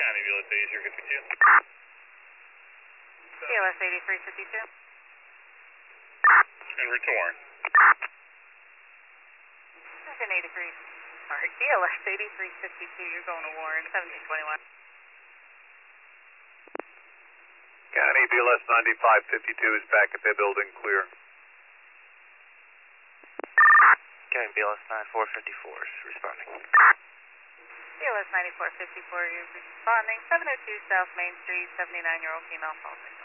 BLS 8352. BLS 8352. En route to Warren. Engine 83. Sorry, BLS 8352. You're going to Warren, 1721. County BLS 9552 is back at the building, clear. County BLS 9454 is responding. BLS 9454, you're responding. 702 South Main Street, 79-year-old female pulsing.